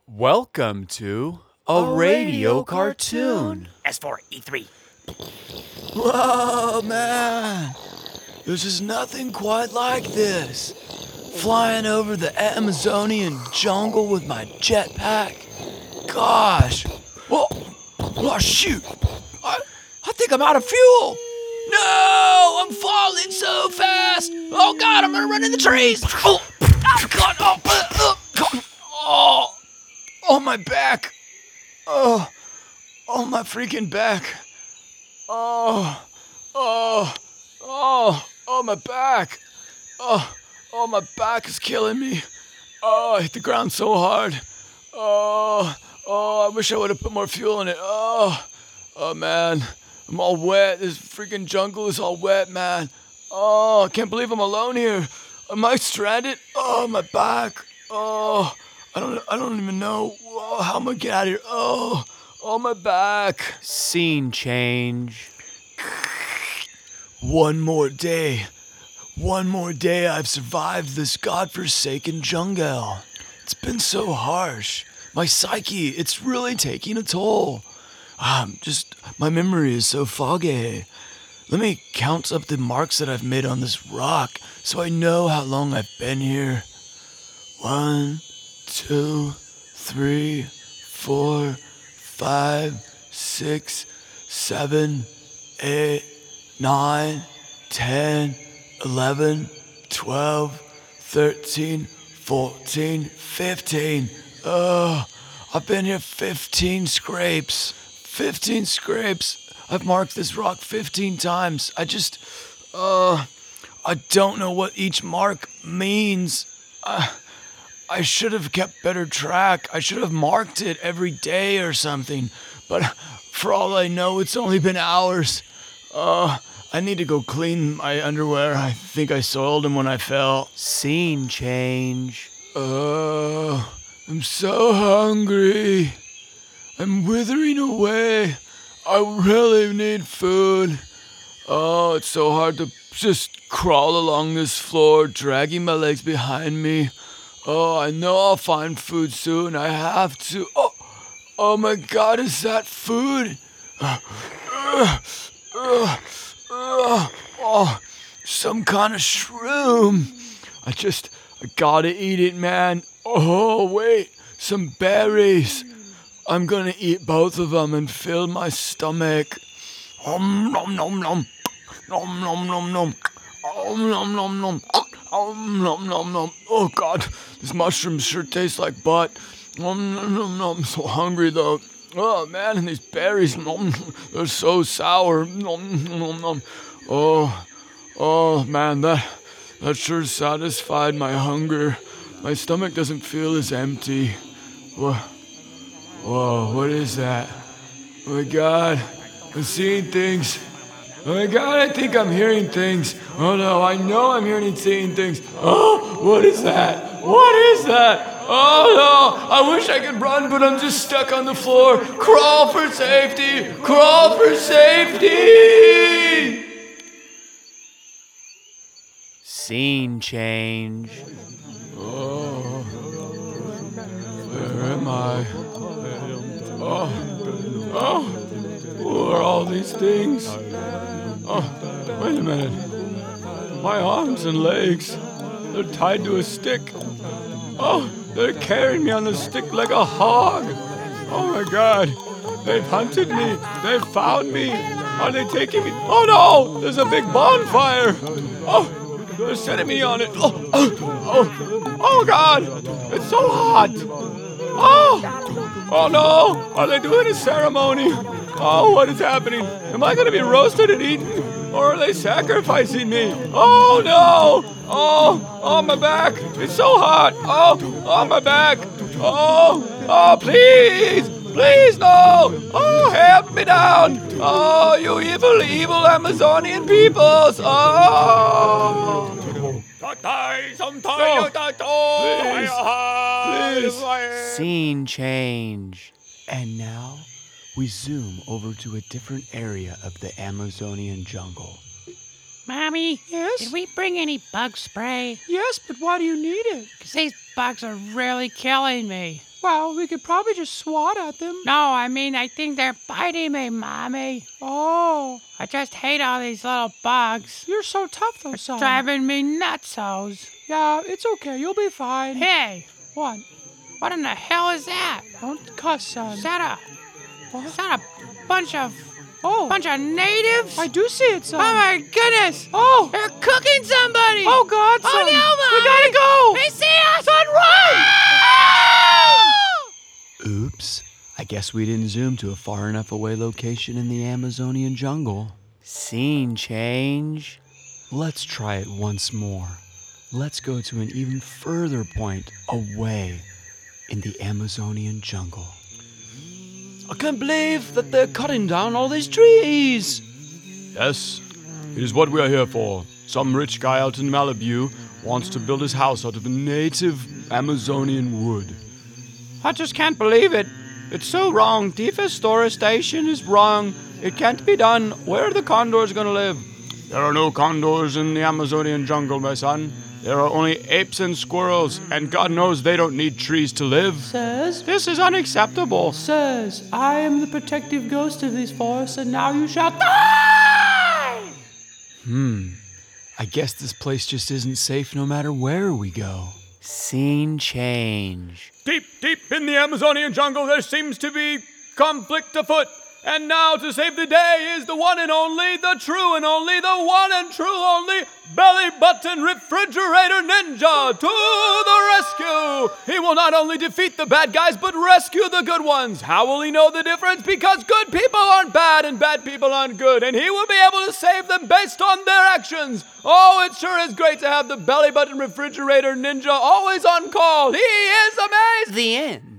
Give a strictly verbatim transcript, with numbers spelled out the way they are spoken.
Welcome to a, A radio, radio cartoon. S four E three. Whoa, man. There's just nothing quite like this. Flying over the Amazonian jungle with my jetpack. Gosh. Oh, oh shoot. I, I think I'm out of fuel. No, I'm falling so fast. Oh, God, I'm going to run in the trees. Oh, oh God. Oh, uh, uh, God. Oh, oh, my back. Oh, oh, my freaking back. Oh, oh, oh, oh, my back. Oh, oh, my back is killing me. Oh, I hit the ground so hard. Oh, oh, I wish I would have put more fuel in it. Oh, oh, man. I'm all wet. This freaking jungle is all wet, man. Oh, I can't believe I'm alone here. Am I stranded? Oh, my back. Oh, I don't, I don't even know. Oh, how am I get out of here? Oh, oh, my back. Scene change. One more day. One more day I've survived this godforsaken jungle. It's been so harsh. My psyche, it's really taking a toll. Um, just, my memory is so foggy. Let me count up the marks that I've made on this rock so I know how long I've been here. One, two, three, four, five, six, seven, eight, nine, ten, eleven, twelve, thirteen, fourteen, fifteen. Oh, I've been here fifteen scrapes. fifteen scrapes. I've marked this rock fifteen times. I just, uh, I don't know what each mark means. Uh, I should have kept better track. I should have marked it every day or something. But for all I know, it's only been hours. Uh, I need to go clean my underwear. I think I soiled them when I fell. Scene change. Uh, I'm so hungry. I'm withering away. I really need food. Oh, it's so hard to just crawl along this floor, dragging my legs behind me. Oh, I know I'll find food soon. I have to. Oh, oh my God, is that food? Uh, uh, uh, uh, oh, some kind of shroom. I just, I gotta eat it, man. Oh, wait, some berries. I'm gonna eat both of them and fill my stomach. Om nom nom nom. Nom nom nom nom. Om nom nom nom. Om nom nom nom. Oh God, this mushroom sure tastes like butt. Om nom nom nom. I'm so hungry though. Oh man, and these berries, nom, they're so sour. Nom nom nom. Oh, oh man, that that sure satisfied my hunger. My stomach doesn't feel as empty. Whoa. Whoa, what is that? Oh my God, I'm seeing things. Oh my God, I think I'm hearing things. Oh no, I know I'm hearing and seeing things. Oh, what is that? What is that? Oh no, I wish I could run, but I'm just stuck on the floor. Crawl for safety! Crawl for safety! Scene change. Oh, where am I? Oh, oh, who are all these things? Oh, wait a minute. My arms and legs, they're tied to a stick. Oh, they're carrying me on the stick like a hog. Oh my God, they've hunted me. They've found me. Are they taking me? Oh no, there's a big bonfire. Oh, they're setting me on it. Oh, oh, oh, oh God, it's so hot. Oh, oh no! Are they doing a ceremony? Oh, what is happening? Am I going to be roasted and eaten? Or are they sacrificing me? Oh no! Oh, oh my back! It's so hot! Oh, oh my back! Oh, oh please! Please no! Oh, help me down! Oh, you evil, evil Amazonian peoples! Oh! No. Please, please. Scene change. And now, we zoom over to a different area of the Amazonian jungle. Mommy? Yes? Did we bring any bug spray? Yes, but why do you need it? Because these bugs are really killing me. Well, we could probably just swat at them. No, I mean, I think they're biting me, Mommy. Oh, I just hate all these little bugs. you're so tough though, son. Driving me nutsos. Yeah, it's okay. You'll be fine. Hey, What? what in the hell is that? Don't cuss, son. Is that a, What? is that a bunch of, Oh, bunch of natives? I do see it, son. Oh my goodness! Oh, They're cooking somebody! oh God, son. Oh no, Mom! We gotta go. They see us! Son, run! Oops. I guess we didn't zoom to a far enough away location in the Amazonian jungle. Scene change. Let's try it once more. Let's go to an even further point away in the Amazonian jungle. I can't believe that they're cutting down all these trees. Yes, it is what we are here for. Some rich guy out in Malibu wants to build his house out of native Amazonian wood. I just can't believe it. It's so wrong. Deforestation is wrong. It can't be done. Where are the condors going to live? There are no condors in the Amazonian jungle, my son. There are only apes and squirrels, and God knows they don't need trees to live. Says, This is unacceptable. says, I am the protective ghost of these forests, and now you shall die! Hmm. I guess this place just isn't safe no matter where we go. Scene change. Deep, deep in the Amazonian jungle, there seems to be conflict afoot. And now to save the day is the one and only, the true and only, the one and true only, Belly Button Refrigerator Ninja to the rescue! He will not only defeat the bad guys, but rescue the good ones. How will he know the difference? Because good people aren't bad and bad people aren't good, and he will be able to save them based on their actions. Oh, it sure is great to have the Belly Button Refrigerator Ninja always on call. He is amazing! The end.